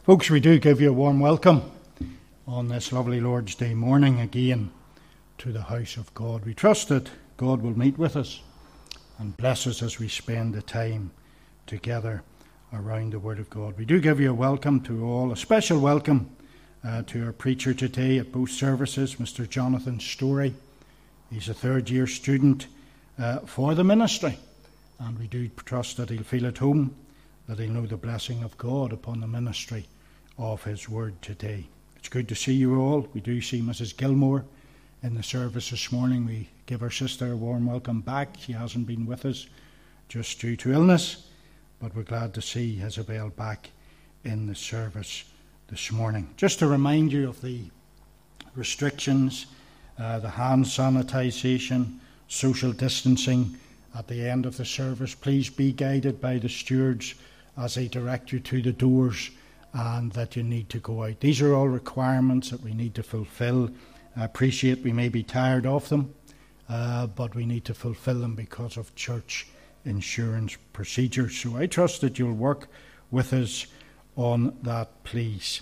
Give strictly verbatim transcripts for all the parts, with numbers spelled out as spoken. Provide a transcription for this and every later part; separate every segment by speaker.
Speaker 1: Folks, we do give you a warm welcome on this lovely Lord's Day morning again to the house of God. We trust that God will meet with us and bless us as we spend the time together around the Word of God. We do give you a welcome to all, a special welcome uh, to our preacher today at both services, Mister Jonathan Story. He's a third year student uh, for the ministry, and we do trust that he'll feel at home, that he'll know the blessing of God upon the ministry of his word today. It's good to see you all. We do see Missus Gilmore in the service this morning. We give our sister a warm welcome back. She hasn't been with us just due to illness, but we're glad to see Isabel back in the service this morning. Just to remind you of the restrictions, uh, the hand sanitisation, social distancing at the end of the service. Please be guided by the stewards as they direct you to the doors and that you need to go out. These are all requirements that we need to fulfil. I appreciate we may be tired of them, uh, but we need to fulfil them because of church insurance procedures. So I trust that you'll work with us on that, please.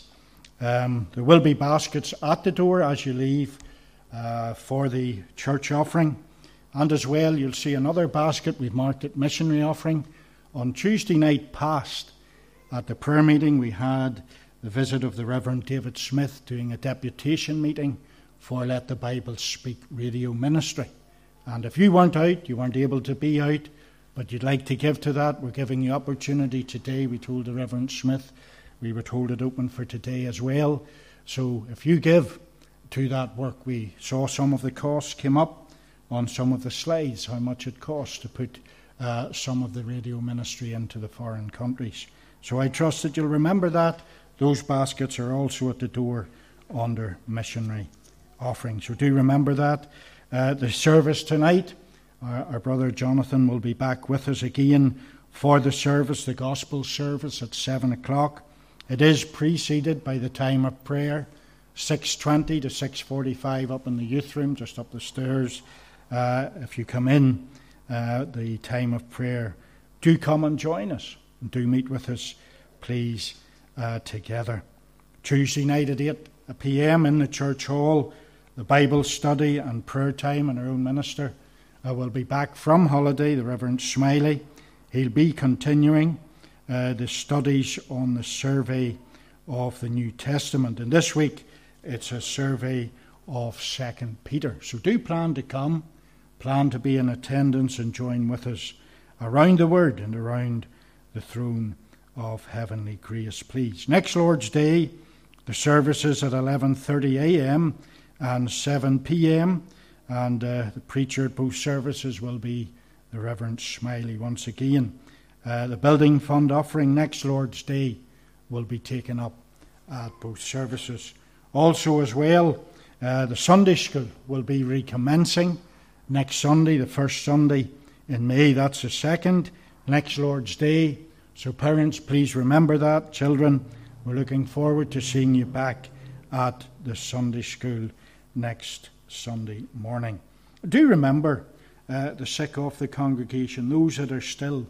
Speaker 1: Um, there will be baskets at the door as you leave uh, for the church offering. And as well, you'll see another basket. We've marked it missionary offering. On Tuesday night past, at the prayer meeting, we had the visit of the Reverend David Smith doing a deputation meeting for Let the Bible Speak radio ministry. And if you weren't out, you weren't able to be out, but you'd like to give to that, we're giving you opportunity today. We told the Reverend Smith we would hold it open for today as well. So if you give to that work, we saw some of the costs came up on some of the slides, how much it costs to put uh, some of the radio ministry into the foreign countries. So I trust that you'll remember that. Those baskets are also at the door under missionary offering. So do remember that. Uh, the service tonight, our, our brother Jonathan will be back with us again for the service, the gospel service at seven o'clock. It is preceded by the time of prayer, six twenty to six forty-five up in the youth room, just up the stairs. Uh, if you come in, uh, the time of prayer, do come and join us. And do meet with us, please, uh, together. Tuesday night at eight p.m. in the church hall, the Bible study and prayer time, and our own minister uh, will be back from holiday, the Reverend Smiley. He'll be continuing uh, the studies on the survey of the New Testament. And this week, it's a survey of Second Peter. So do plan to come, plan to be in attendance and join with us around the Word and around the throne of heavenly grace, please. Next Lord's Day, the services at eleven thirty a.m. and seven p.m. and uh, the preacher at both services will be the Reverend Smiley once again. Uh, the building fund offering next Lord's Day will be taken up at both services. Also as well, uh, the Sunday school will be recommencing next Sunday, the first Sunday in May. That's the second. Next Lord's Day. So parents, please remember that. Children, we're looking forward to seeing you back at the Sunday school next Sunday morning. Do remember uh, the sick of the congregation, those that are still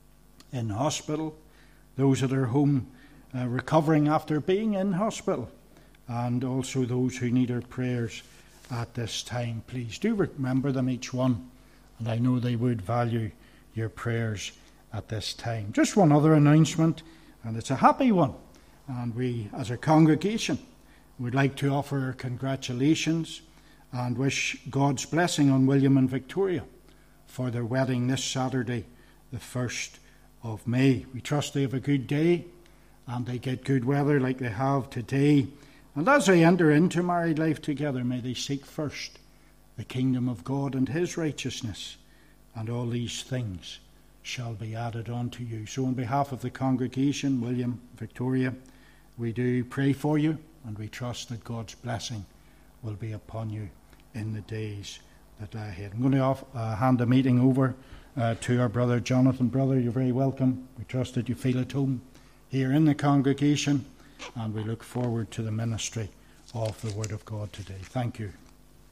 Speaker 1: in hospital, those that are home uh, recovering after being in hospital, and also those who need our prayers at this time. Please do remember them, each one, and I know they would value your prayers at this time. Just one other announcement, and it's a happy one. And we, as a congregation, would like to offer our congratulations and wish God's blessing on William and Victoria for their wedding this Saturday, the first of May. We trust they have a good day and they get good weather like they have today. And as they enter into married life together, may they seek first the kingdom of God and his righteousness, and all these things shall be added unto you. So on behalf of the congregation, William, Victoria, we do pray for you, and we trust that God's blessing will be upon you in the days that lie ahead. I'm going to off, uh, hand the meeting over uh, to our brother Jonathan. Brother, you're very welcome. We trust that you feel at home here in the congregation, and we look forward to the ministry of the Word of God today. Thank you.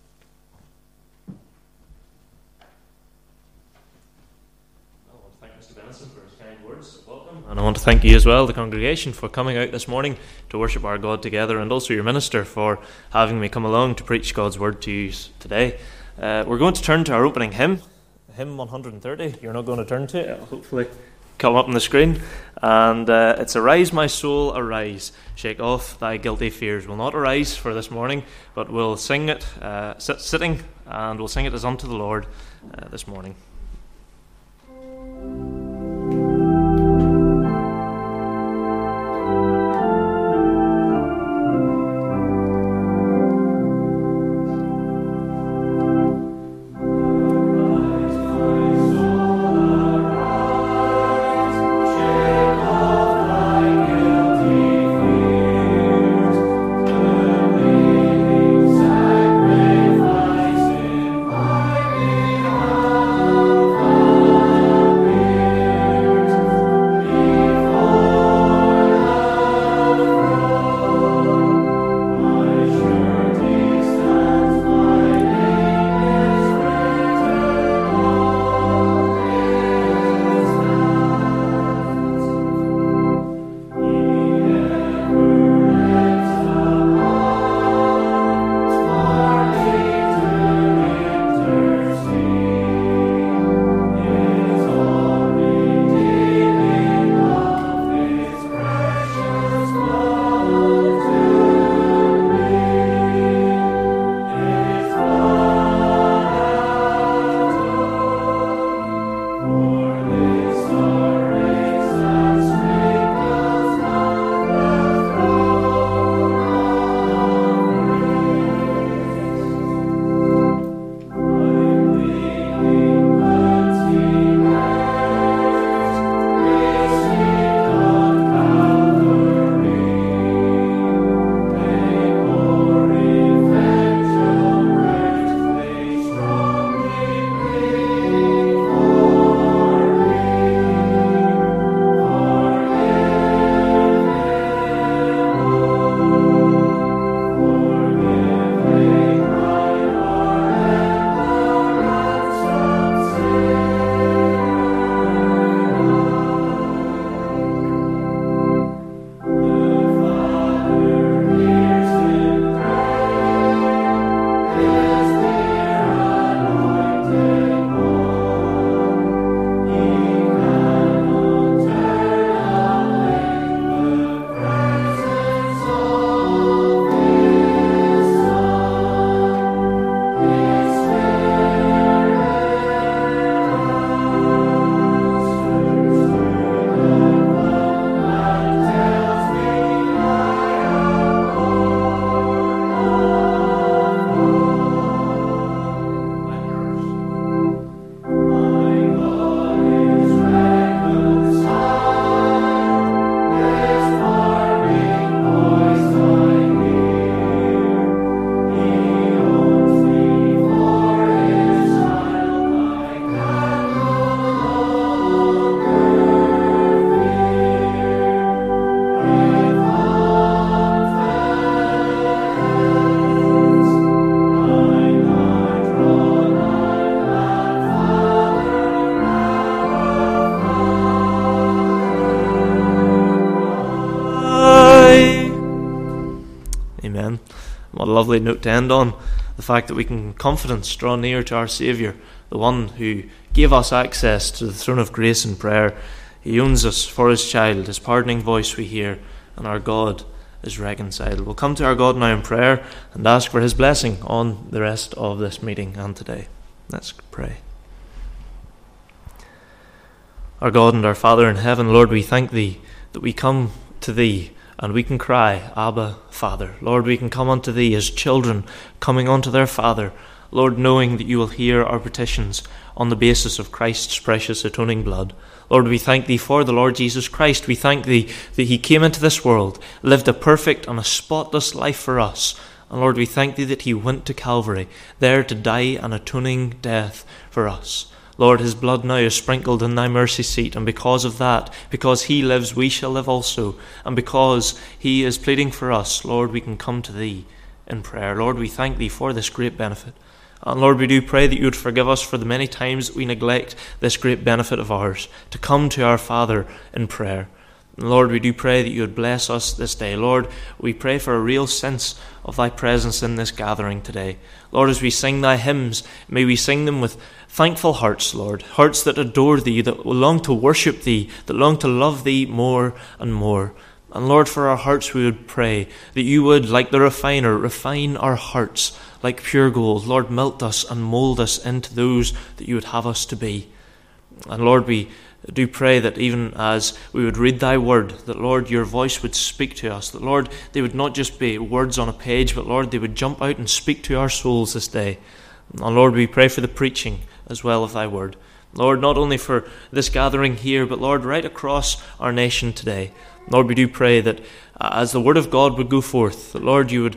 Speaker 2: Thank you, Mister Benson for his kind words of welcome. And I want to thank you as well, the congregation, for coming out this morning to worship our God together, and also your minister for having me come along to preach God's word to you today. Uh, we're going to turn to our opening hymn, hymn one hundred thirty. You're not going to turn to it, it'll hopefully come up on the screen. And uh, it's "Arise, my soul, arise, shake off thy guilty fears." We'll not arise for this morning, but we'll sing it uh, sit- sitting, and we'll sing it as unto the Lord uh, this morning.
Speaker 3: What a lovely note to end on. The fact that we can in confidence draw near to our Saviour, the one who gave us access to the throne of grace in prayer. He owns us for his child. His pardoning voice we hear, and our God is reconciled. We'll come to our God now in prayer and ask for his blessing on the rest of this meeting and today. Let's pray. Our God and our Father in heaven, Lord, we thank thee that we come to thee and we can cry, Abba, Father. Lord, we can come unto thee as children coming unto their Father, Lord, knowing that you will hear our petitions on the basis of Christ's precious atoning blood. Lord, we thank thee for the Lord Jesus Christ. We thank thee that he came into this world, lived a perfect and a spotless life for us. And Lord, we thank thee that he went to Calvary, there to die an atoning death for us. Lord, his blood now is sprinkled in thy mercy seat, and because of that, because he lives, we shall live also. And because he is pleading for us, Lord, we can come to thee in prayer. Lord, we thank thee for this great benefit. And Lord, we do pray that you would forgive us for the many times that we neglect this great benefit of ours, to come to our Father in prayer. And Lord, we do pray that you would bless us this day. Lord, we pray for a real sense of thy presence in this gathering today. Lord, as we sing thy hymns, may we sing them with thankful hearts, Lord, hearts that adore thee, that long to worship thee, that long to love thee more and more. And Lord, for our hearts we would pray that you would, like the refiner, refine our hearts like pure gold. Lord, melt us and mould us into those that you would have us to be. And Lord, we do pray that even as we would read thy word, that Lord, your voice would speak to us, that Lord, they would not just be words on a page, but Lord, they would jump out and speak to our souls this day. And Lord, we pray for the preaching as well of thy word. Lord, not only for this gathering here, but Lord, right across our nation today. Lord, we do pray that uh, as the word of God would go forth, that Lord, you would,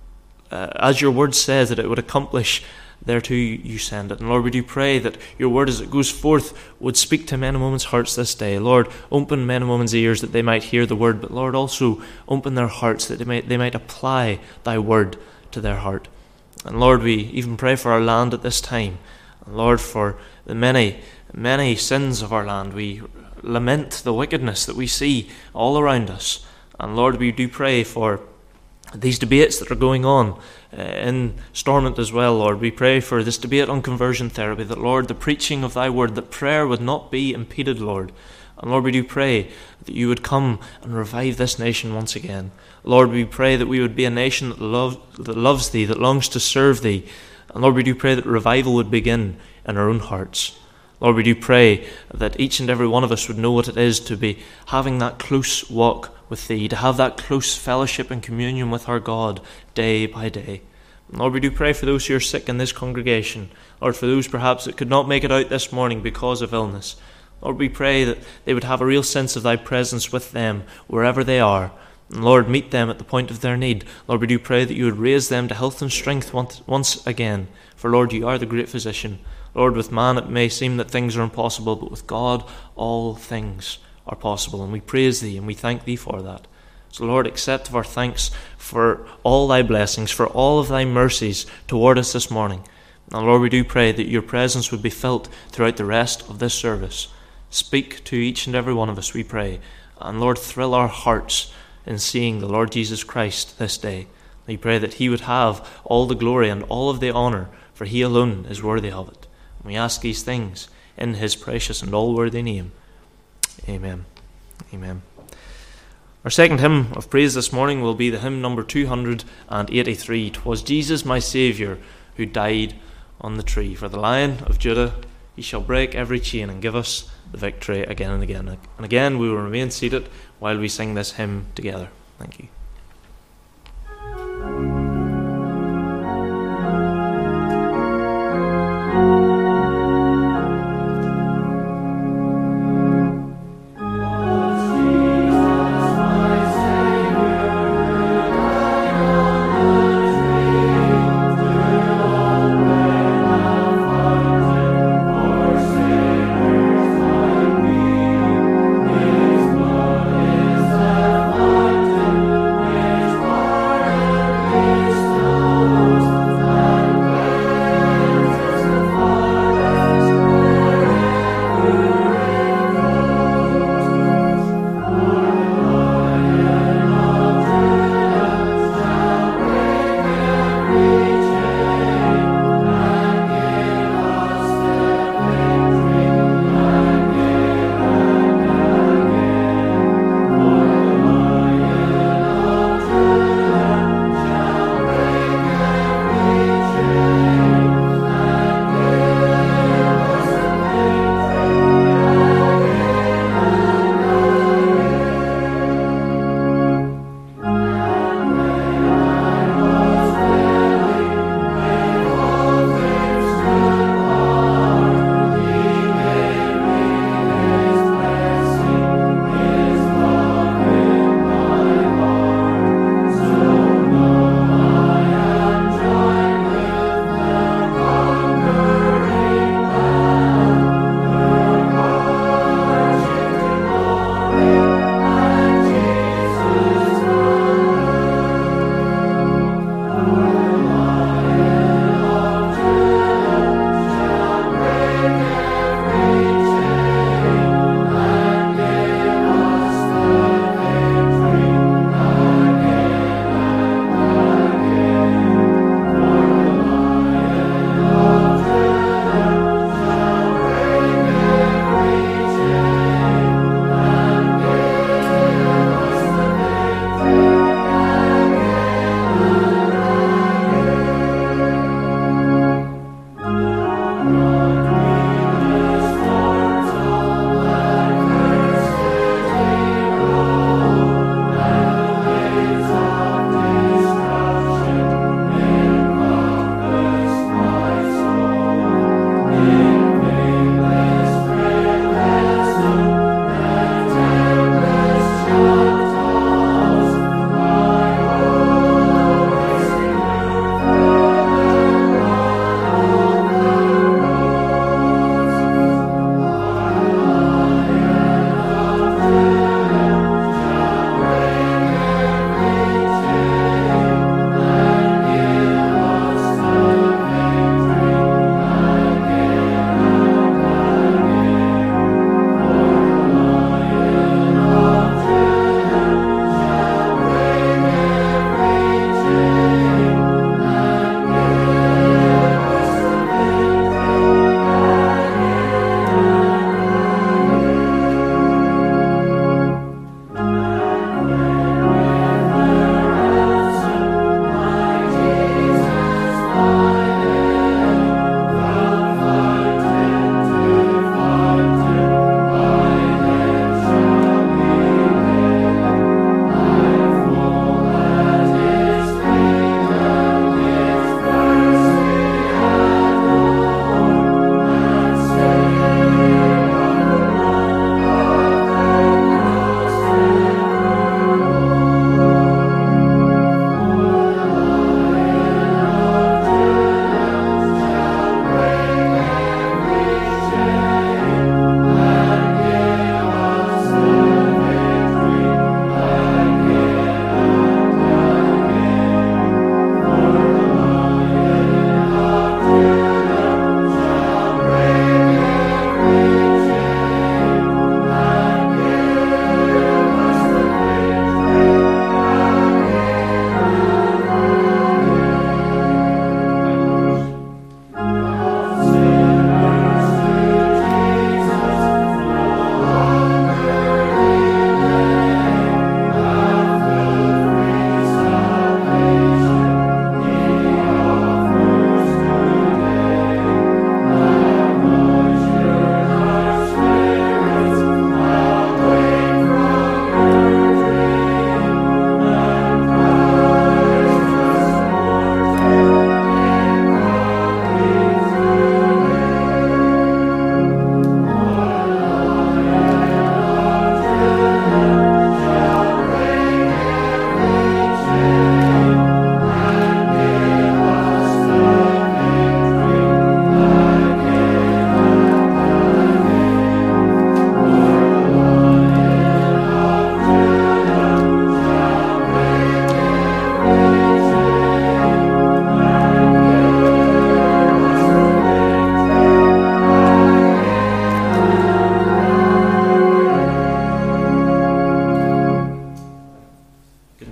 Speaker 3: uh, as your word says, that it would accomplish thereto you send it. And Lord, we do pray that your word as it goes forth would speak to men and women's hearts this day. Lord, open men and women's ears that they might hear the word, but Lord, also open their hearts that they might, they might apply thy word to their heart. And Lord, we even pray for our land at this time. And Lord, for the many, many sins of our land, we lament the wickedness that we see all around us. And Lord, we do pray for these debates that are going on uh, in Stormont as well, Lord. We pray for this debate on conversion therapy, that Lord, the preaching of thy word, that prayer would not be impeded, Lord. And Lord, we do pray that you would come and revive this nation once again. Lord, we pray that we would be a nation that, love, that loves thee, that longs to serve thee. And Lord, we do pray that revival would begin in our own hearts. Lord, we do pray that each and every one of us would know what it is to be having that close walk with thee, to have that close fellowship and communion with our God day by day. And Lord, we do pray for those who are sick in this congregation, Lord, for those perhaps that could not make it out this morning because of illness. Lord, we pray that they would have a real sense of thy presence with them wherever they are. And Lord, meet them at the point of their need. Lord, we do pray that you would raise them to health and strength once, once again. For Lord, you are the great physician. Lord, with man it may seem that things are impossible, but with God all things are possible. And we praise thee and we thank thee for that. So Lord, accept our thanks for all thy blessings, for all of thy mercies toward us this morning. And Lord, we do pray that your presence would be felt throughout the rest of this service. Speak to each and every one of us, we pray. And Lord, thrill our hearts in seeing the Lord Jesus Christ this day. We pray that he would have all the glory and all of the honour, for he alone is worthy of it. And we ask these things in his precious and all-worthy name. Amen. Amen. Our second hymn of praise this morning will be the hymn number two hundred eighty-three. "'Twas Jesus my Saviour who died on the tree. For the Lion of Judah, he shall break every chain and give us the victory again and again." And again we will remain seated while we sing this hymn together. Thank you.
Speaker 4: Is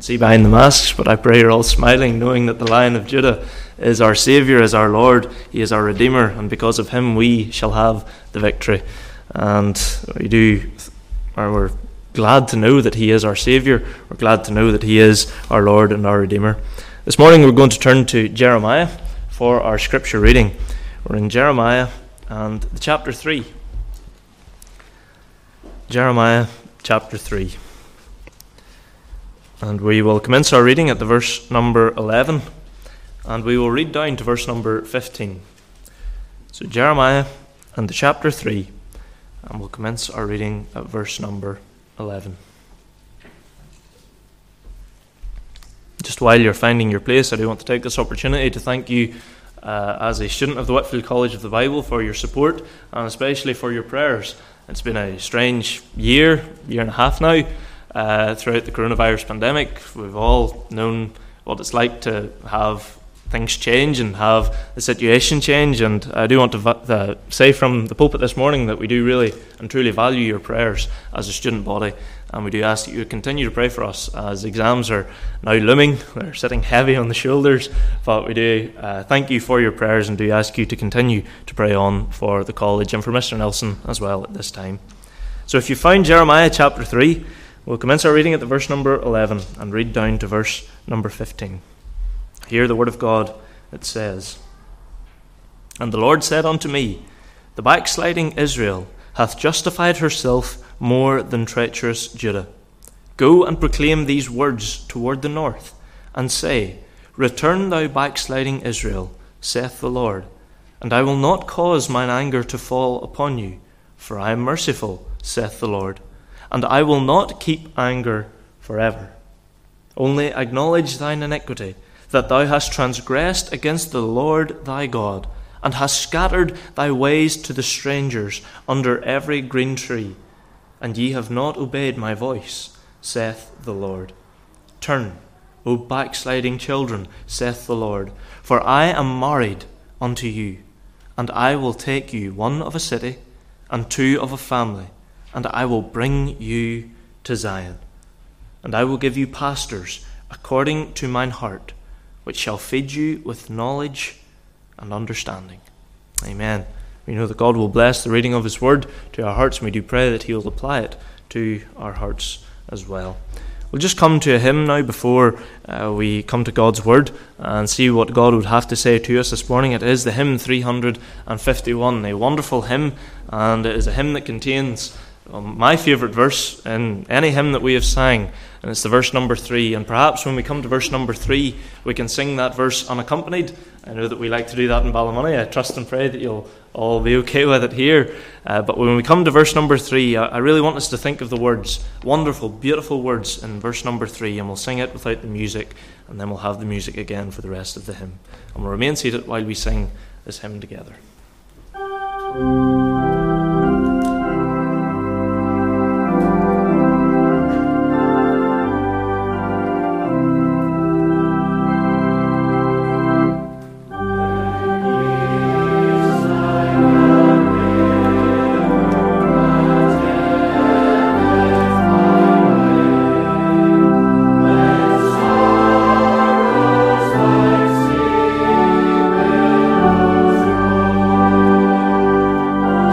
Speaker 3: see behind the masks, but I pray you're all smiling, knowing that the Lion of Judah is our Saviour, is our Lord, He is our Redeemer, and because of Him we shall have the victory. And we do, or we're glad to know that He is our Saviour. We're glad to know that He is our Lord and our Redeemer. This morning we're going to turn to Jeremiah for our scripture reading. We're in Jeremiah and the chapter three. Jeremiah chapter three. And we will commence our reading at the verse number eleven, and we will read down to verse number fifteen. So Jeremiah and the chapter three, and we'll commence our reading at verse number eleven. Just while you're finding your place, I do want to take this opportunity to thank you uh, as a student of the Whitefield College of the Bible for your support, and especially for your prayers. It's been a strange year, year and a half now, uh, throughout the coronavirus pandemic. We've all known what it's like to have things change and have the situation change, and I do want to va- uh, say from the pulpit this morning that we do really and truly value your prayers as a student body, and we do ask that you continue to pray for us as exams are now looming. They're sitting heavy on the shoulders, but we do uh, thank you for your prayers and do ask you to continue to pray on for the college and for Mister Nelson as well at this time. So if you find Jeremiah chapter three, we'll commence our reading at the verse number eleven and read down to verse number fifteen. Hear the word of God. It says, "And the Lord said unto me, The backsliding Israel hath justified herself more than treacherous Judah. Go and proclaim these words toward the north, and say, Return thou backsliding Israel, saith the Lord, and I will not cause mine anger to fall upon you, for I am merciful, saith the Lord, and I will not keep anger forever. Only acknowledge thine iniquity, that thou hast transgressed against the Lord thy God, and hast scattered thy ways to the strangers under every green tree, and ye have not obeyed my voice, saith the Lord. Turn, O backsliding children, saith the Lord, for I am married unto you, and I will take you one of a city, and two of a family, and I will bring you to Zion. And I will give you pastors according to mine heart, which shall feed you with knowledge and understanding." Amen. We know that God will bless the reading of His word to our hearts, and we do pray that He will apply it to our hearts as well. We'll just come to a hymn now before uh, we come to God's word and see what God would have to say to us this morning. It is the hymn three hundred fifty-one, a wonderful hymn, and it is a hymn that contains um, my favourite verse in any hymn that we have sang, and it's the verse number three. And perhaps when we come to verse number three, we can sing that verse unaccompanied. I know that we like to do that in Ballymoney. I trust and pray that you'll all be okay with it here. Uh, but when we come to verse number three, I, I really want us to think of the words, wonderful, beautiful words in verse number three, and we'll sing it without the music, and then we'll have the music again for the rest of the hymn. And we'll remain seated while we sing this hymn together.
Speaker 4: Thank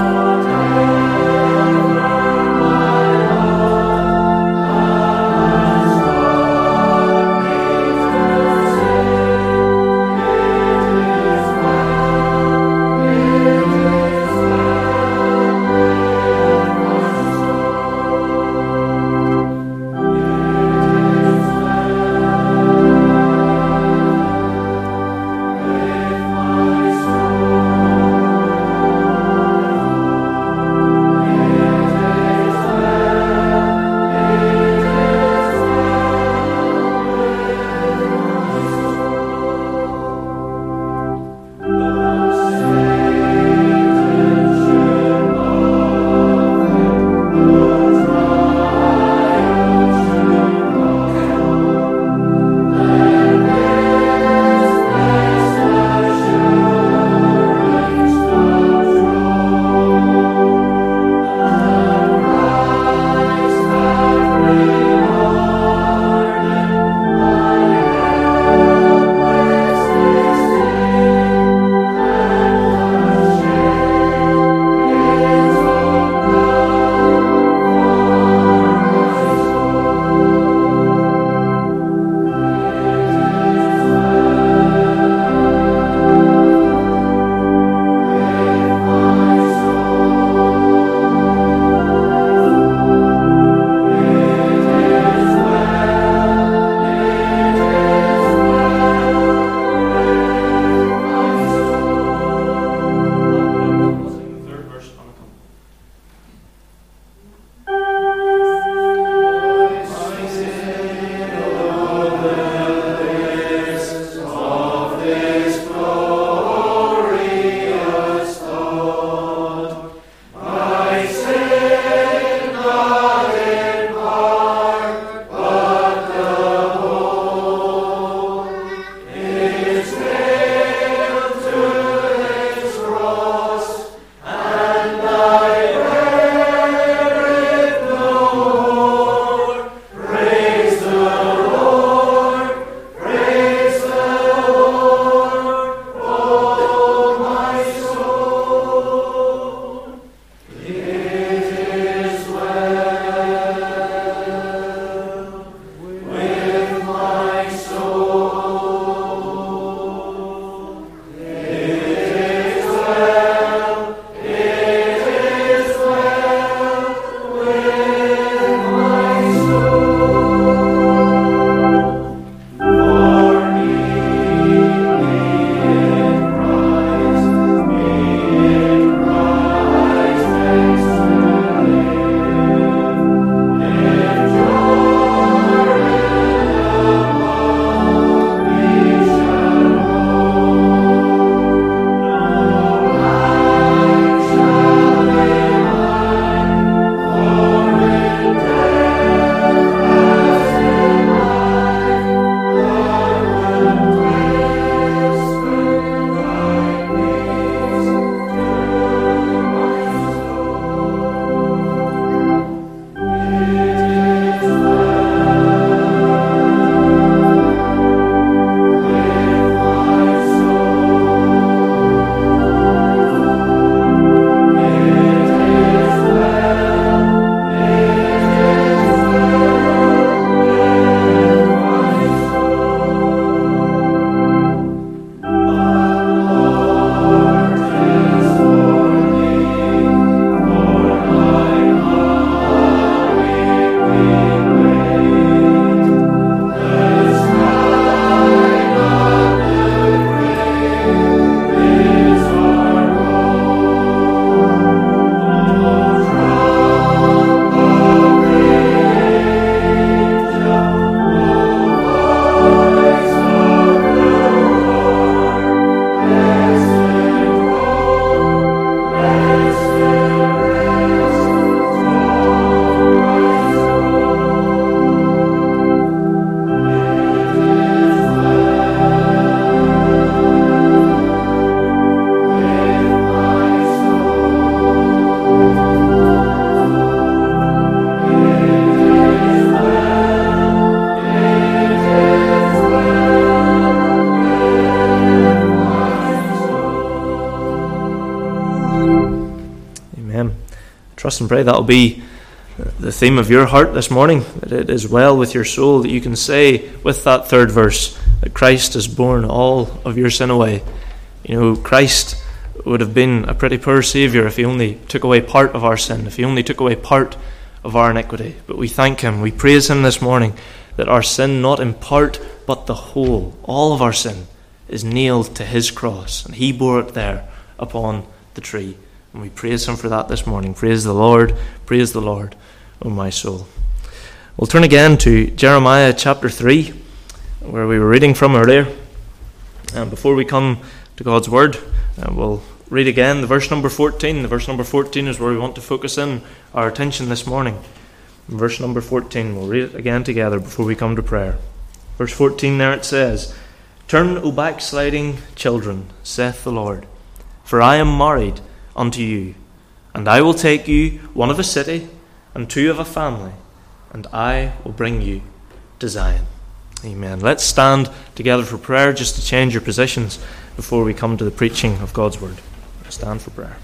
Speaker 3: trust and pray that'll be the theme of your heart this morning, that it is well with your soul, that you can say with that third verse that Christ has borne all of your sin away. You know, Christ would have been a pretty poor Saviour if he only took away part of our sin, if he only took away part of our iniquity. But we thank him, we praise him this morning, that our sin, not in part, but the whole, all of our sin, is nailed to his cross, and he bore it there upon the tree. And we praise him for that this morning. Praise the Lord, praise the Lord, O my soul. We'll turn again to Jeremiah chapter three, where we were reading from earlier. And before we come to God's word, uh, we'll read again the verse number fourteen. The verse number fourteen is where we want to focus in our attention this morning. Verse number fourteen, we'll read it again together before we come to prayer. Verse fourteen, there it says, "Turn, O backsliding children, saith the Lord, for I am married unto you, and I will take you, one of a city, and two of a family, and I will bring you to Zion." Amen. Let's stand together for prayer, just to change your positions before we come to the preaching of God's word. Let's stand for prayer.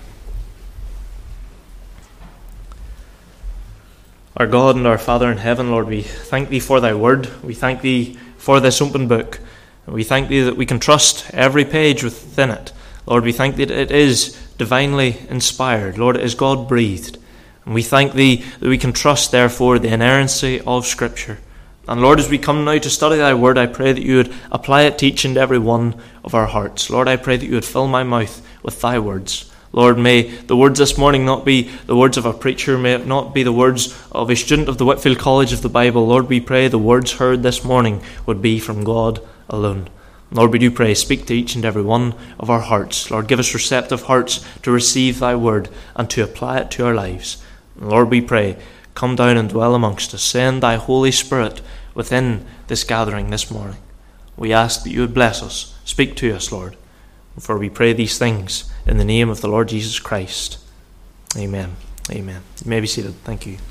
Speaker 3: Our God and our Father in heaven, Lord, we thank thee for thy word. We thank thee for this open book. And we thank thee that we can trust every page within it. Lord, we thank thee that it is divinely inspired. Lord, it is God-breathed. And we thank thee that we can trust, therefore, the inerrancy of Scripture. And Lord, as we come now to study thy word, I pray that you would apply it to each and every one of our hearts. Lord, I pray that you would fill my mouth with thy words. Lord, may the words this morning not be the words of a preacher, may it not be the words of a student of the Whitefield College of the Bible. Lord, we pray the words heard this morning would be from God alone. Lord, we do pray, speak to each and every one of our hearts. Lord, give us receptive hearts to receive thy word and to apply it to our lives. Lord, we pray, come down and dwell amongst us. Send thy Holy Spirit within this gathering this morning. We ask that you would bless us. Speak to us, Lord. For we pray these things in the name of the Lord Jesus Christ. Amen. Amen. You may be seated. Thank you.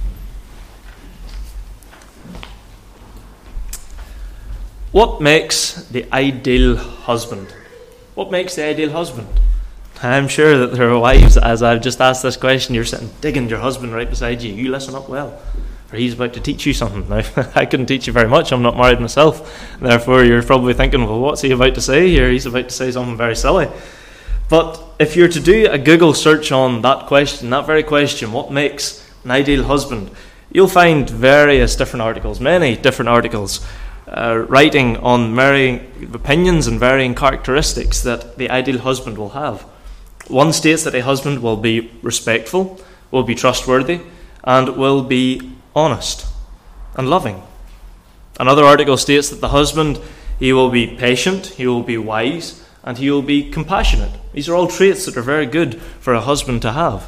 Speaker 3: What makes the ideal husband? What makes the ideal husband? I'm sure that there are wives, as I've just asked this question, you're sitting digging your husband right beside you. You listen up well, or he's about to teach you something. Now, I couldn't teach you very much. I'm not married myself. Therefore, you're probably thinking, well, what's he about to say here? He's about to say something very silly. But if you're to do a Google search on that question, that very question, what makes an ideal husband, you'll find various different articles, many different articles, uh, writing on varying opinions and varying characteristics that the ideal husband will have. One states that a husband will be respectful, will be trustworthy, and will be honest and loving. Another article states that the husband, he will be patient, he will be wise, and he will be compassionate. These are all traits that are very good for a husband to have.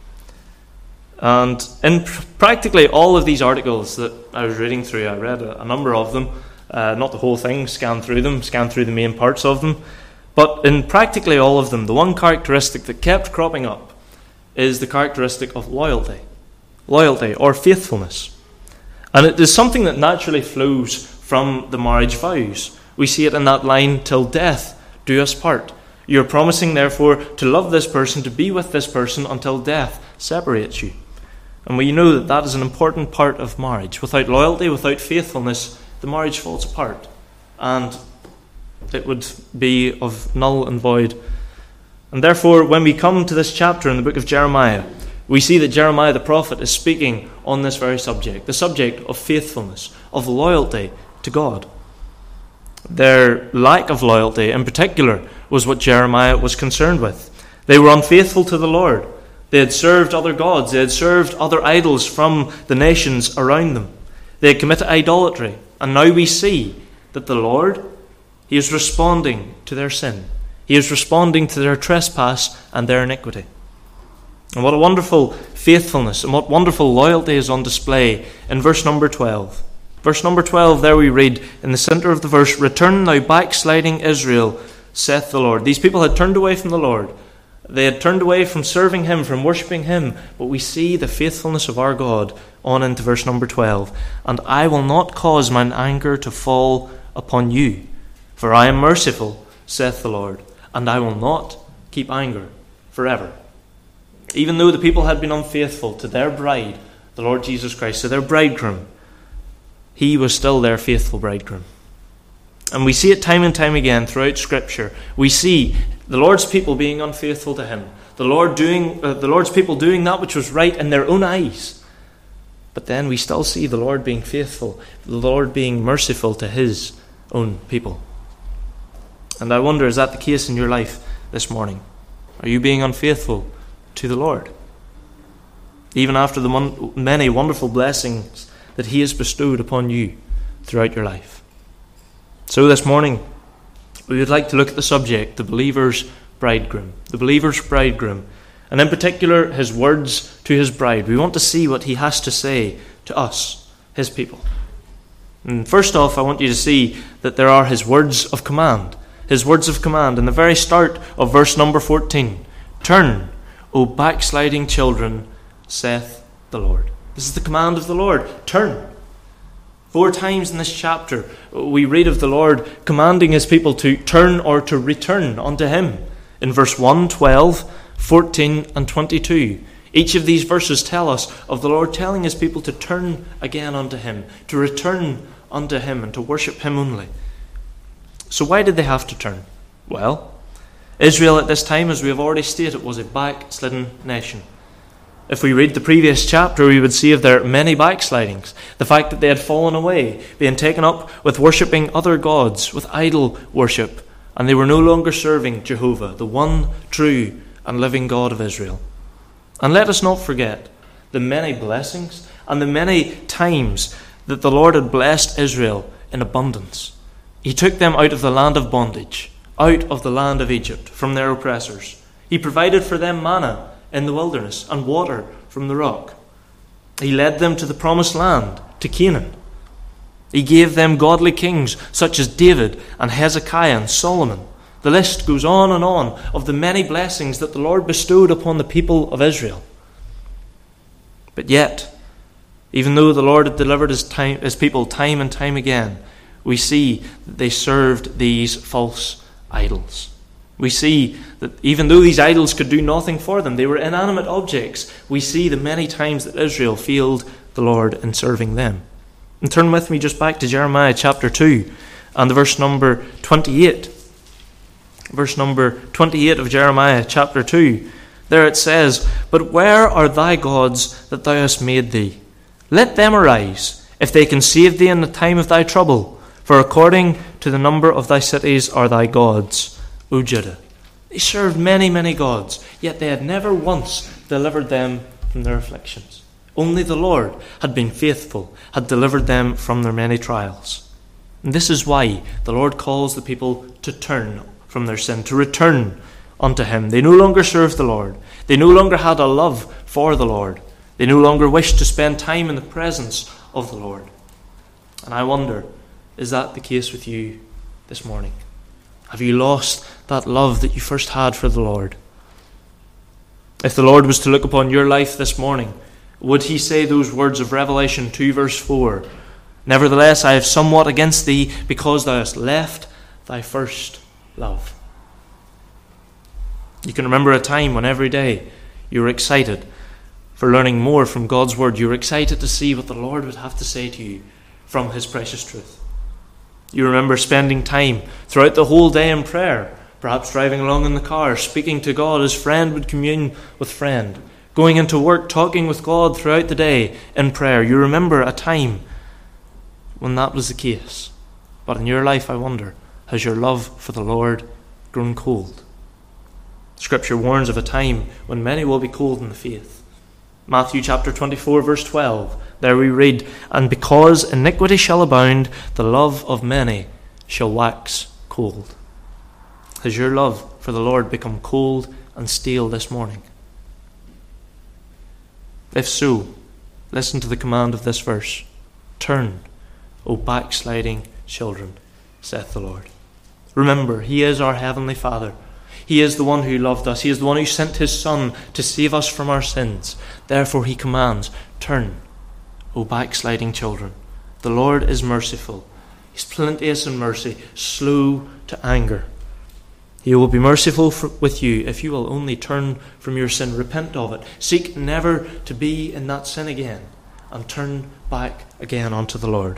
Speaker 3: And in pr- practically all of these articles that I was reading through, I read a, a number of them, uh, not the whole thing, scanned through them, scanned through the main parts of them. But in practically all of them, the one characteristic that kept cropping up is the characteristic of loyalty. Loyalty or faithfulness. And it is something that naturally flows from the marriage vows. We see it in that line, till death do us part. You're promising, therefore, to love this person, to be with this person until death separates you. And we know that that is an important part of marriage. Without loyalty, without faithfulness, the marriage falls apart. And it would be of null and void. And therefore, when we come to this chapter in the book of Jeremiah, we see that Jeremiah the prophet is speaking on this very subject, the subject of faithfulness, of loyalty to God. Their lack of loyalty, in particular, was what Jeremiah was concerned with. They were unfaithful to the Lord. They had served other gods. They had served other idols from the nations around them. They had committed idolatry. And now we see that the Lord, he is responding to their sin. He is responding to their trespass and their iniquity. And what a wonderful faithfulness and what wonderful loyalty is on display in verse number twelve. Verse number twelve, there we read in the centre of the verse, "Return thou backsliding Israel, saith the Lord." These people had turned away from the Lord. They had turned away from serving him, from worshipping him. But we see the faithfulness of our God on into verse number twelve. "And I will not cause mine anger to fall upon you, for I am merciful, saith the Lord, and I will not keep anger forever." Even though the people had been unfaithful to their bride, the Lord Jesus Christ, to their bridegroom, he was still their faithful bridegroom. And we see it time and time again throughout Scripture. We see the Lord's people being unfaithful to him, the Lord doing, uh, the Lord's people doing that which was right in their own eyes. But then we still see the Lord being faithful, the Lord being merciful to his own people. And I wonder, is that the case in your life this morning? Are you being unfaithful to the Lord? Even after the mon- many wonderful blessings that he has bestowed upon you throughout your life. So this morning, we would like to look at the subject, the believer's bridegroom. The believer's bridegroom. And in particular, his words to his bride. We want to see what he has to say to us, his people. And first off, I want you to see that there are his words of command. His words of command in the very start of verse number fourteen. Turn, O backsliding children, saith the Lord. This is the command of the Lord. Turn. Four times in this chapter, we read of the Lord commanding his people to turn or to return unto him. In verse one, twelve, fourteen, and twenty-two. Each of these verses tell us of the Lord telling his people to turn again unto him, to return unto him, and to worship him only. So why did they have to turn? Well, Israel at this time, as we have already stated, was a backslidden nation. If we read the previous chapter, we would see of their many backslidings. The fact that they had fallen away, being taken up with worshipping other gods, with idol worship, and they were no longer serving Jehovah, the one true and living God of Israel. And let us not forget the many blessings and the many times that the Lord had blessed Israel in abundance. He took them out of the land of bondage, out of the land of Egypt, from their oppressors. He provided for them manna in the wilderness and water from the rock. He led them to the promised land, to Canaan. He gave them godly kings such as David and Hezekiah and Solomon. The list goes on and on of the many blessings that the Lord bestowed upon the people of Israel. But yet, even though the Lord had delivered his, time, his people time and time again, we see that they served these false idols. We see that even though these idols could do nothing for them, they were inanimate objects. We see the many times that Israel failed the Lord in serving them. And turn with me just back to Jeremiah chapter two and the verse number twenty-eight. Verse number twenty-eight of Jeremiah chapter two. There it says, But where are thy gods that thou hast made thee? Let them arise, if they can save thee in the time of thy trouble. For according to the number of thy cities are thy gods, O Judah. They served many, many gods, yet they had never once delivered them from their afflictions. Only the Lord had been faithful, had delivered them from their many trials. And this is why the Lord calls the people to turn from their sin, to return unto him. They no longer served the Lord. They no longer had a love for the Lord. They no longer wished to spend time in the presence of the Lord. And I wonder, is that the case with you this morning? Have you lost that love that you first had for the Lord? If the Lord was to look upon your life this morning, would he say those words of Revelation two verse four? Nevertheless, I have somewhat against thee, because thou hast left thy first love. You can remember a time when every day you were excited for learning more from God's word. You were excited to see what the Lord would have to say to you from his precious truth. You remember spending time throughout the whole day in prayer, perhaps driving along in the car, speaking to God as friend would commune with friend, going into work, talking with God throughout the day in prayer. You remember a time when that was the case. But in your life, I wonder, has your love for the Lord grown cold? Scripture warns of a time when many will be cold in the faith. Matthew chapter twenty-four verse twelve. There we read, And because iniquity shall abound, the love of many shall wax cold. Has your love for the Lord become cold and stale this morning? If so, listen to the command of this verse. Turn, O backsliding children, saith the Lord. Remember, he is our heavenly Father. He is the one who loved us. He is the one who sent his Son to save us from our sins. Therefore he commands, turn, O backsliding children. The Lord is merciful. He's plenteous in mercy, slow to anger. He will be merciful for, with you if you will only turn from your sin, repent of it, seek never to be in that sin again, and turn back again unto the Lord.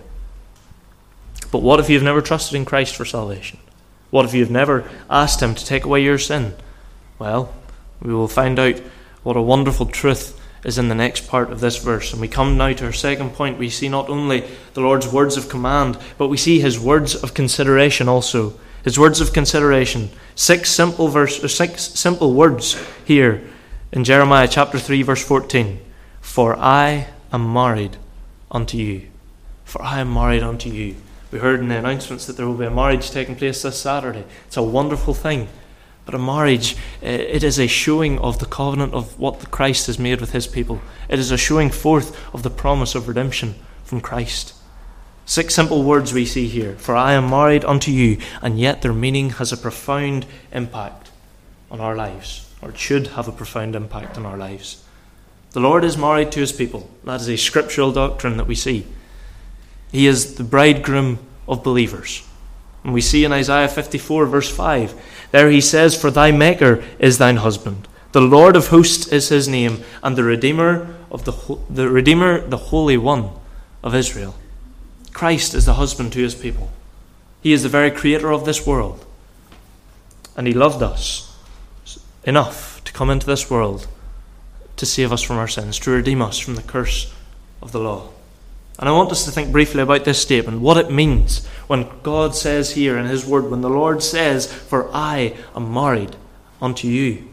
Speaker 3: But what if you've never trusted in Christ for salvation? What if you've never asked him to take away your sin? Well, we will find out what a wonderful truth is in the next part of this verse. And we come now to our second point. We see not only the Lord's words of command, but we see his words of consideration also. His words of consideration. Six simple verse, or six simple words here in Jeremiah chapter three, verse fourteen. For I am married unto you. For I am married unto you. We heard in the announcements that there will be a marriage taking place this Saturday. It's a wonderful thing. But a marriage, it is a showing of the covenant of what Christ has made with his people. It is a showing forth of the promise of redemption from Christ. Six simple words we see here. For I am married unto you, and yet their meaning has a profound impact on our lives, or it should have a profound impact on our lives. The Lord is married to his people. That is a scriptural doctrine that we see. He is the bridegroom of believers. And we see in Isaiah fifty-four, verse five, there he says, For thy Maker is thine husband, the Lord of hosts is his name, and the Redeemer of the the Redeemer, the Holy One of Israel. Christ is the husband to his people. He is the very creator of this world. And he loved us enough to come into this world to save us from our sins, to redeem us from the curse of the law. And I want us to think briefly about this statement, what it means when God says here in his word, when the Lord says, For I am married unto you.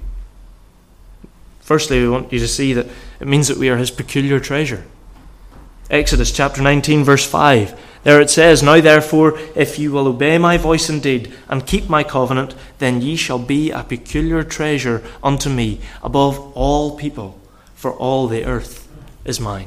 Speaker 3: Firstly, we want you to see that it means that we are his peculiar treasure. Exodus chapter nineteen, verse five. There it says, Now therefore, if you will obey my voice indeed, and keep my covenant, then ye shall be a peculiar treasure unto me above all people, for all the earth is mine.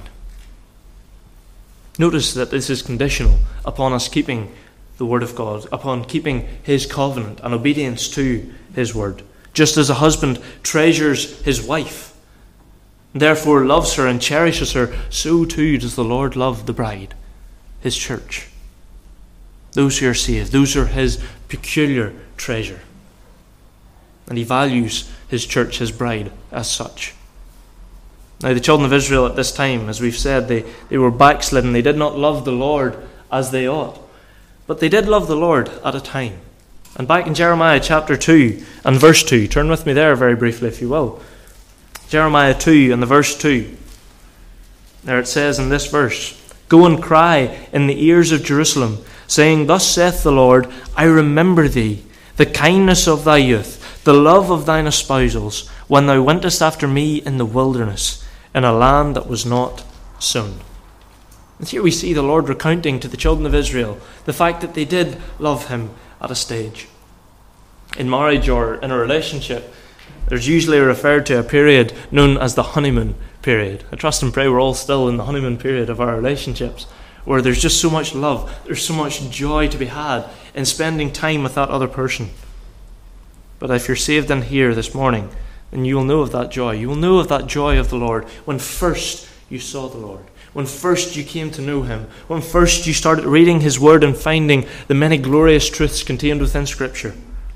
Speaker 3: Notice that this is conditional upon us keeping the word of God, upon keeping his covenant and obedience to his word. Just as a husband treasures his wife, and therefore loves her and cherishes her, so too does the Lord love the bride, his church. Those who are saved, those are his peculiar treasure. And he values his church, his bride, as such. Now the children of Israel at this time, as we've said, they, they were backslidden. They did not love the Lord as they ought. But they did love the Lord at a time. And back in Jeremiah chapter two and verse two, turn with me there very briefly if you will. Jeremiah two and the verse two. There it says in this verse, Go and cry in the ears of Jerusalem, saying, Thus saith the Lord, I remember thee, the kindness of thy youth, the love of thine espousals, when thou wentest after me in the wilderness, in a land that was not sown. And here we see the Lord recounting to the children of Israel the fact that they did love him at a stage. In marriage or in a relationship, there's usually referred to a period known as the honeymoon period. I trust and pray we're all still in the honeymoon period of our relationships, where there's just so much love, there's so much joy to be had in spending time with that other person. But if you're saved in here this morning, then you will know of that joy. You will know of that joy of the Lord when first you saw the Lord, when first you came to know him, when first you started reading his word and finding the many glorious truths contained within Scripture.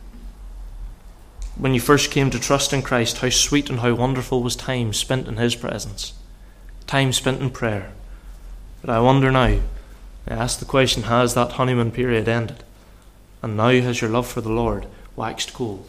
Speaker 3: When you first came to trust in Christ, how sweet and how wonderful was time spent in his presence, time spent in prayer. But I wonder now, I ask the question, has that honeymoon period ended? And now has your love for the Lord waxed cold?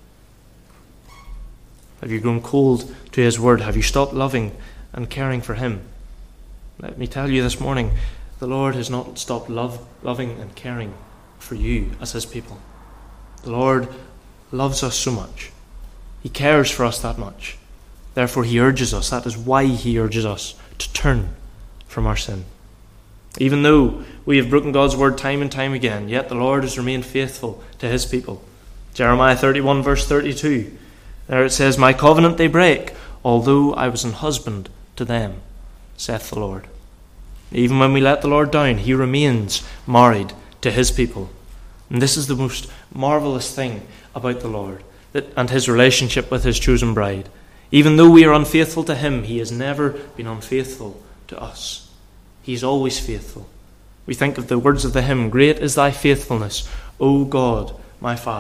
Speaker 3: Have you grown cold to his word? Have you stopped loving and caring for him? Let me tell you this morning, the Lord has not stopped love, loving and caring for you as his people. The Lord loves us so much. He cares for us that much. Therefore he urges us, that is why he urges us to turn from our sin. Even though we have broken God's word time and time again, yet the Lord has remained faithful to his people. Jeremiah thirty-one verse thirty-two. There it says, My covenant they break, although I was an husband to them, saith the Lord. Even when we let the Lord down, he remains married to his people. And this is the most marvelous thing about the Lord that, and his relationship with his chosen bride. Even though we are unfaithful to him, he has never been unfaithful to us. He is always faithful. We think of the words of the hymn, Great is thy faithfulness, O God, my Father.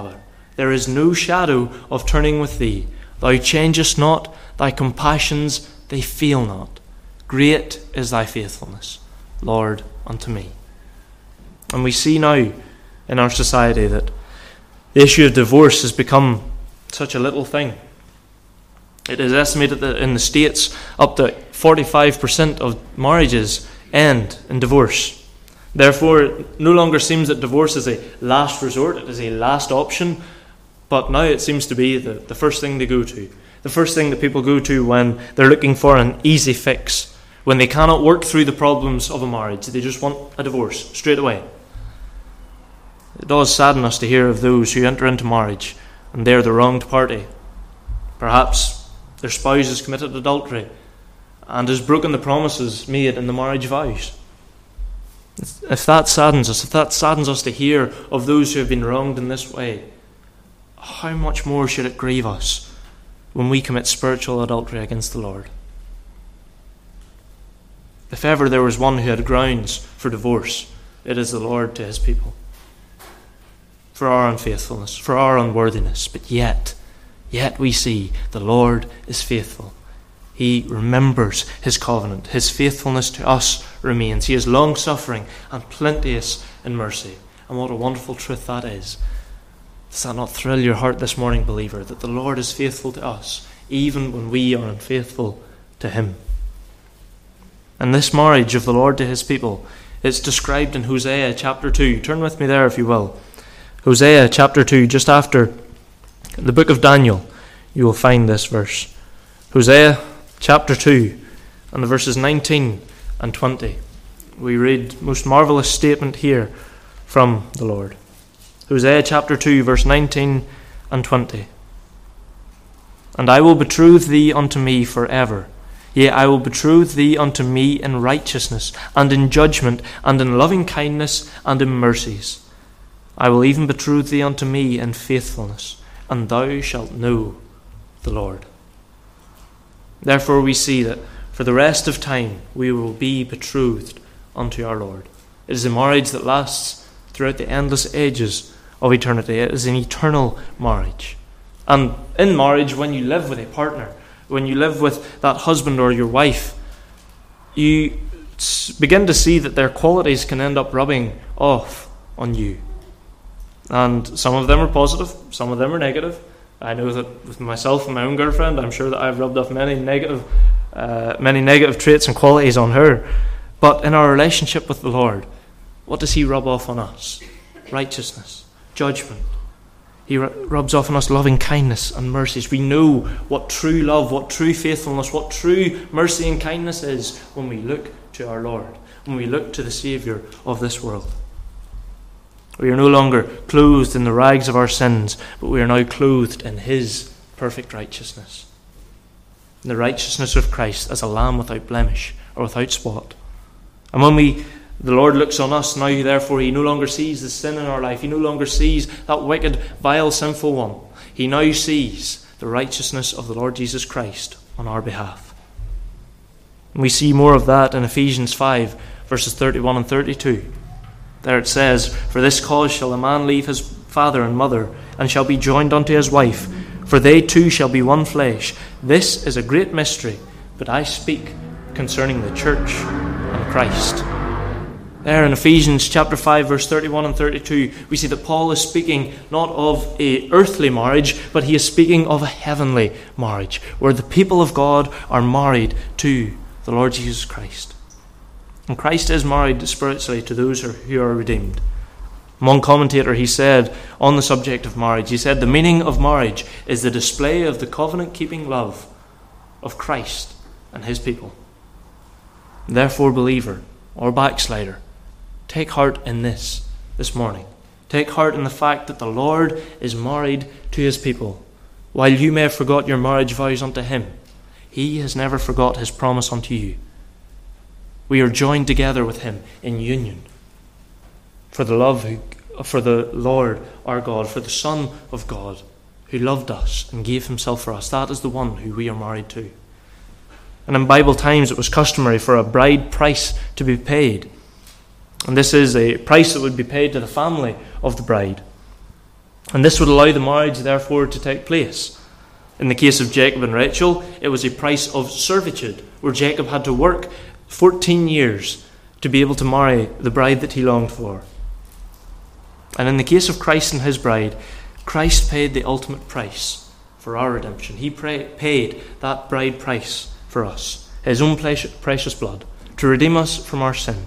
Speaker 3: There is no shadow of turning with thee. Thou changest not, thy compassions, they fail not. Great is thy faithfulness, Lord, unto me. And we see now in our society that the issue of divorce has become such a little thing. It is estimated that in the States up to forty-five percent of marriages end in divorce. Therefore, it no longer seems that divorce is a last resort, it is a last option, but now it seems to be the, the first thing they go to. The first thing that people go to when they're looking for an easy fix, when they cannot work through the problems of a marriage. They just want a divorce straight away. It does sadden us to hear of those who enter into marriage and they're the wronged party. Perhaps their spouse has committed adultery and has broken the promises made in the marriage vows. If that saddens us, if that saddens us to hear of those who have been wronged in this way, how much more should it grieve us when we commit spiritual adultery against the Lord? If ever there was one who had grounds for divorce, it is the Lord to his people. For our unfaithfulness, for our unworthiness, but yet, yet we see the Lord is faithful. He remembers his covenant. His faithfulness to us remains. He is long-suffering and plenteous in mercy. And what a wonderful truth that is. Does that not thrill your heart this morning, believer, that the Lord is faithful to us, even when we are unfaithful to him? And this marriage of the Lord to his people is described in Hosea chapter two. Turn with me there if you will. Hosea chapter two, just after the book of Daniel, you will find this verse. Hosea chapter two, and the verses nineteen and twenty. We read most marvelous statement here from the Lord. Hosea chapter two, verse nineteen and twenty. And I will betroth thee unto me forever. Yea, I will betroth thee unto me in righteousness, and in judgment, and in loving kindness, and in mercies. I will even betroth thee unto me in faithfulness, and thou shalt know the Lord. Therefore we see that for the rest of time we will be betrothed unto our Lord. It is a marriage that lasts throughout the endless ages of eternity. It is an eternal marriage. And in marriage, when you live with a partner, when you live with that husband or your wife, you begin to see that their qualities can end up rubbing off on you. And some of them are positive, some of them are negative. I know that with myself and my own girlfriend, I'm sure that I've rubbed off many negative, uh, many negative traits and qualities on her. But in our relationship with the Lord, what does he rub off on us? Righteousness, judgment. He rubs off on us loving kindness and mercies. We know what true love, what true faithfulness, what true mercy and kindness is when we look to our Lord, when we look to the Saviour of this world. We are no longer clothed in the rags of our sins, but we are now clothed in his perfect righteousness. In the righteousness of Christ as a lamb without blemish or without spot. And when we The Lord looks on us now, therefore he no longer sees the sin in our life. He no longer sees that wicked, vile, sinful one. He now sees the righteousness of the Lord Jesus Christ on our behalf. And we see more of that in Ephesians five, verses thirty-one and thirty-two. There it says, For this cause shall a man leave his father and mother, and shall be joined unto his wife, for they two shall be one flesh. This is a great mystery, but I speak concerning the church and Christ. There in Ephesians chapter five, verse thirty-one and thirty-two, we see that Paul is speaking not of a earthly marriage, but he is speaking of a heavenly marriage, where the people of God are married to the Lord Jesus Christ. And Christ is married spiritually to those who are redeemed. One commentator, he said, on the subject of marriage, he said, the meaning of marriage is the display of the covenant-keeping love of Christ and his people. Therefore, believer or backslider, take heart in this, this morning. Take heart in the fact that the Lord is married to his people. While you may have forgot your marriage vows unto him, he has never forgot his promise unto you. We are joined together with him in union. For the love, who, for the Lord our God, for the Son of God, who loved us and gave himself for us. That is the one who we are married to. And in Bible times it was customary for a bride price to be paid. And this is a price that would be paid to the family of the bride. And this would allow the marriage, therefore, to take place. In the case of Jacob and Rachel, it was a price of servitude, where Jacob had to work fourteen years to be able to marry the bride that he longed for. And in the case of Christ and his bride, Christ paid the ultimate price for our redemption. He pray, paid that bride price for us, his own precious blood, to redeem us from our sin,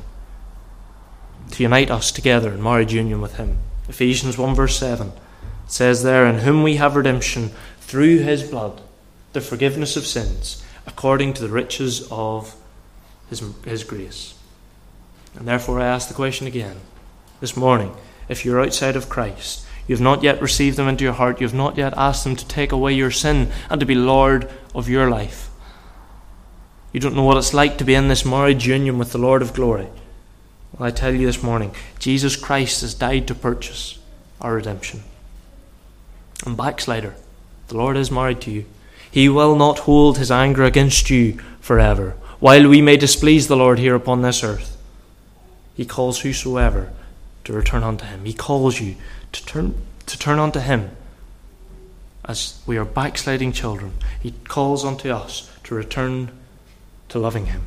Speaker 3: to unite us together in marriage union with him. Ephesians one verse seven says there, "In whom we have redemption through his blood, the forgiveness of sins, according to the riches of his, his grace." And therefore I ask the question again this morning, if you're outside of Christ, you have not yet received him into your heart, you have not yet asked him to take away your sin and to be Lord of your life, you don't know what it's like to be in this marriage union with the Lord of glory. Well, I tell you this morning, Jesus Christ has died to purchase our redemption. And backslider, the Lord is married to you. He will not hold his anger against you forever. While we may displease the Lord here upon this earth, he calls whosoever to return unto him. He calls you to turn to turn unto him as we are backsliding children. He calls unto us to return to loving him.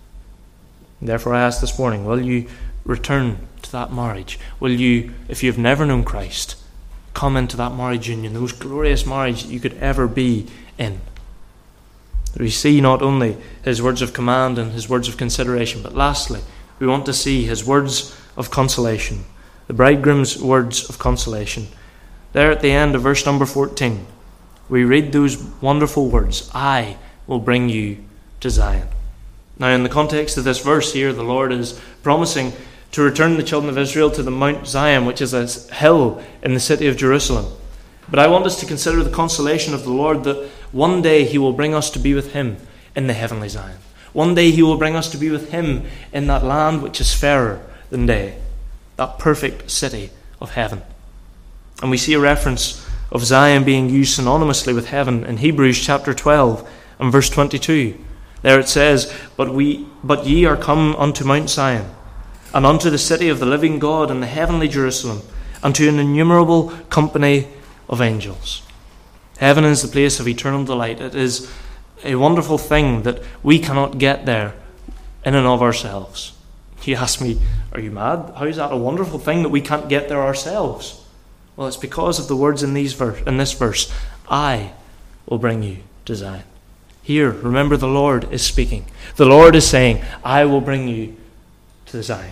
Speaker 3: And therefore I ask this morning, will you return to that marriage? Will you, if you've never known Christ, come into that marriage union, the most glorious marriage that you could ever be in? We see not only his words of command and his words of consideration, but lastly, we want to see his words of consolation. The bridegroom's words of consolation. There at the end of verse number fourteen, we read those wonderful words, "I will bring you to Zion." Now, in the context of this verse here, the Lord is promising to return the children of Israel to the Mount Zion, which is a hill in the city of Jerusalem. But I want us to consider the consolation of the Lord that one day he will bring us to be with him in the heavenly Zion. One day he will bring us to be with him in that land which is fairer than day, that perfect city of heaven. And we see a reference of Zion being used synonymously with heaven in Hebrews chapter twelve and verse twenty-two. There it says, But we, but ye are come unto Mount Zion, and unto the city of the living God, and the heavenly Jerusalem, and to an innumerable company of angels." Heaven is the place of eternal delight. It is a wonderful thing that we cannot get there in and of ourselves. You ask me, are you mad? How is that a wonderful thing that we can't get there ourselves? Well, it's because of the words in, these verse, in this verse, "I will bring you to Zion." Here, remember, the Lord is speaking. The Lord is saying, "I will bring you to Zion."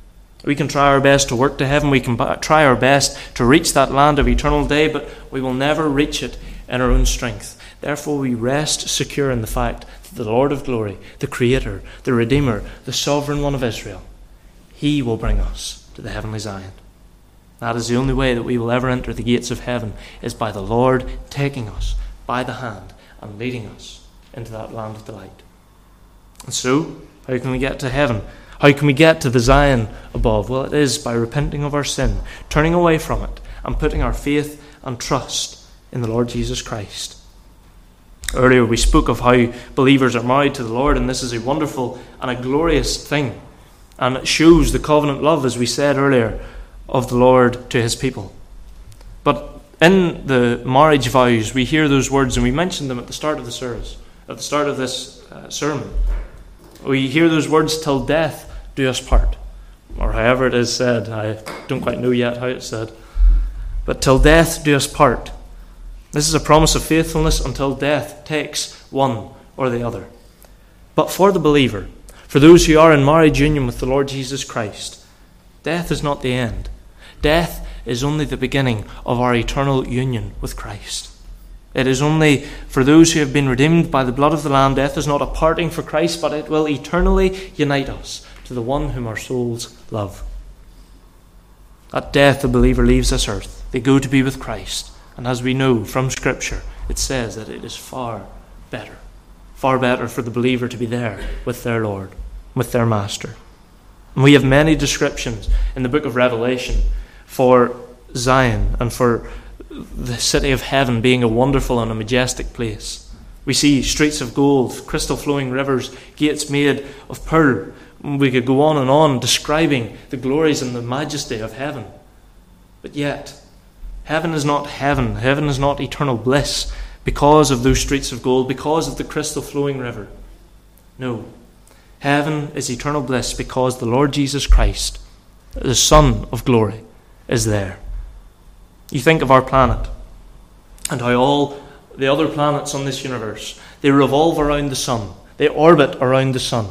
Speaker 3: We can try our best to work to heaven. We can try our best to reach that land of eternal day, but we will never reach it in our own strength. Therefore, we rest secure in the fact that the Lord of glory, the Creator, the Redeemer, the Sovereign One of Israel, he will bring us to the heavenly Zion. That is the only way that we will ever enter the gates of heaven, is by the Lord taking us by the hand and leading us into that land of delight. And so, how can we get to heaven? How can we get to the Zion above? Well, it is by repenting of our sin, turning away from it, and putting our faith and trust in the Lord Jesus Christ. Earlier we spoke of how believers are married to the Lord, and this is a wonderful and a glorious thing. And it shows the covenant love, as we said earlier, of the Lord to his people. But in the marriage vows, we hear those words, and we mentioned them at the start of the service, at the start of this uh, sermon. We hear those words, "till death do us part," or however it is said. I don't quite know yet how it's said. But "till death do us part." This is a promise of faithfulness until death takes one or the other. But for the believer, for those who are in marriage union with the Lord Jesus Christ, death is not the end. Death is only the beginning of our eternal union with Christ. It is only for those who have been redeemed by the blood of the Lamb. Death is not a parting for Christ, but it will eternally unite us to the one whom our souls love. At death, the believer leaves this earth. They go to be with Christ. And as we know from Scripture, it says that it is far better, far better for the believer to be there with their Lord, with their Master. And we have many descriptions in the book of Revelation for Zion and for the city of heaven being a wonderful and a majestic place. We see streets of gold, crystal flowing rivers, gates made of pearl. We could go on and on describing the glories and the majesty of heaven. But yet, Heaven is not heaven. Heaven is not eternal bliss because of those streets of gold, because of the crystal flowing river. No. Heaven is eternal bliss because the Lord Jesus Christ, the Son of glory, is there. You think of our planet and how all the other planets on this universe, they revolve around the sun. They orbit around the sun.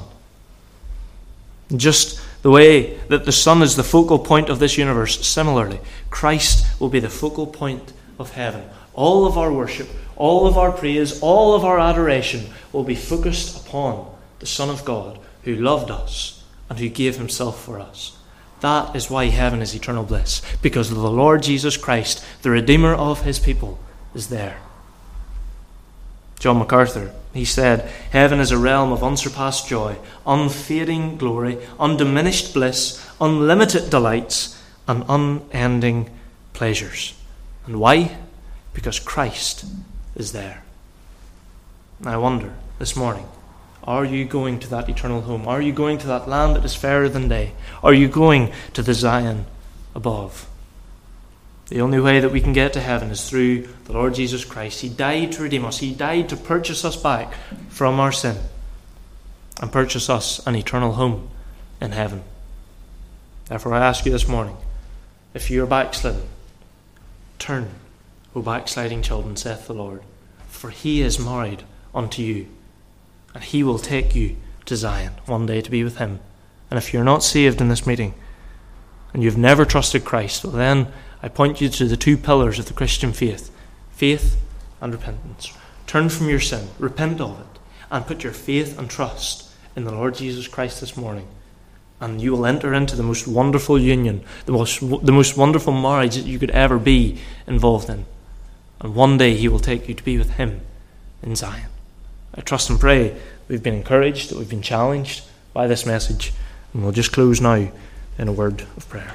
Speaker 3: Just the way that the sun is the focal point of this universe, similarly, Christ will be the focal point of heaven. All of our worship, all of our praise, all of our adoration will be focused upon the Son of God who loved us and who gave himself for us. That is why heaven is eternal bliss, because the Lord Jesus Christ, the Redeemer of his people, is there. John MacArthur, he said, heaven is a realm of unsurpassed joy, unfading glory, undiminished bliss, unlimited delights, and unending pleasures. And why? Because Christ is there. And I wonder this morning, are you going to that eternal home? Are you going to that land that is fairer than day? Are you going to the Zion above? The only way that we can get to heaven is through the Lord Jesus Christ. He died to redeem us. He died to purchase us back from our sin and purchase us an eternal home in heaven. Therefore, I ask you this morning, if you are backslidden, turn, O backsliding children, saith the Lord, for he is married unto you, and he will take you to Zion one day to be with him. And if you're not saved in this meeting, and you've never trusted Christ, well then, I point you to the two pillars of the Christian faith, faith and repentance. Turn from your sin, repent of it, and put your faith and trust in the Lord Jesus Christ this morning. And you will enter into the most wonderful union, the most, the most wonderful marriage that you could ever be involved in. And one day he will take you to be with him in Zion. I trust and pray we've been encouraged, that we've been challenged by this message. And we'll just close now in a word of prayer.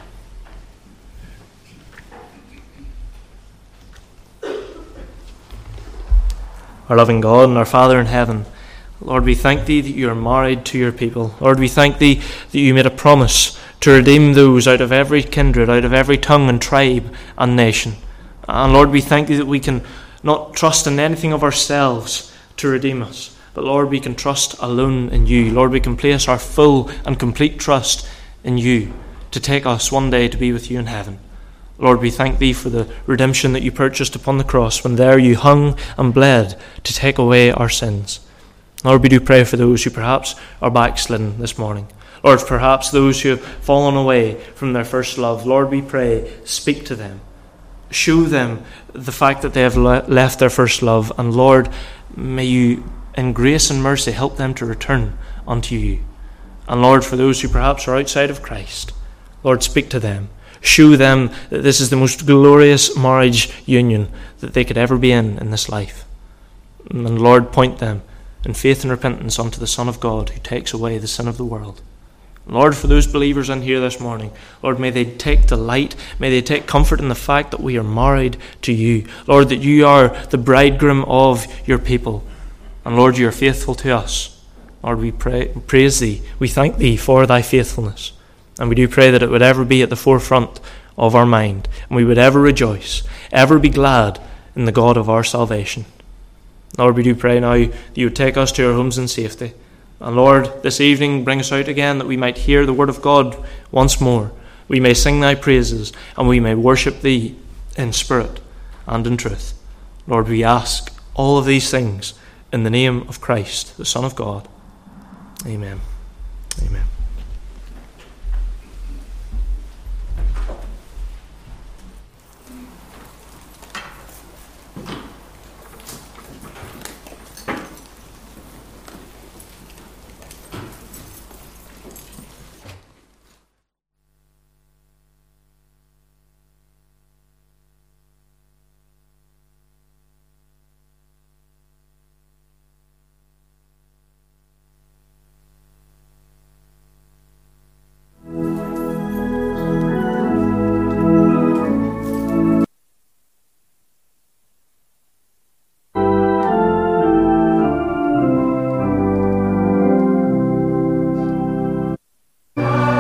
Speaker 3: Our loving God and our Father in heaven, Lord, we thank thee that you are married to your people. Lord, we thank thee that you made a promise to redeem those out of every kindred, out of every tongue and tribe and nation. And Lord, we thank thee that we can not trust in anything of ourselves to redeem us, but Lord, we can trust alone in you. Lord, we can place our full and complete trust in you to take us one day to be with you in heaven. Lord, we thank thee for the redemption that you purchased upon the cross when there you hung and bled to take away our sins. Lord, we do pray for those who perhaps are backslidden this morning. Lord, perhaps those who have fallen away from their first love. Lord, we pray, speak to them. Show them the fact that they have le- left their first love. And Lord, may you in grace and mercy help them to return unto you. And Lord, for those who perhaps are outside of Christ, Lord, speak to them. Show them that this is the most glorious marriage union that they could ever be in in this life. And Lord, point them in faith and repentance unto the Son of God who takes away the sin of the world. Lord, for those believers in here this morning, Lord, may they take delight, may they take comfort in the fact that we are married to you. Lord, that you are the bridegroom of your people. And Lord, you are faithful to us. Lord, we pray, praise thee. We thank thee for thy faithfulness. And we do pray that it would ever be at the forefront of our mind. And we would ever rejoice, ever be glad in the God of our salvation. Lord, we do pray now that you would take us to our homes in safety. And Lord, this evening bring us out again that we might hear the word of God once more. We may sing thy praises and we may worship thee in spirit and in truth. Lord, we ask all of these things in the name of Christ, the Son of God. Amen. Amen.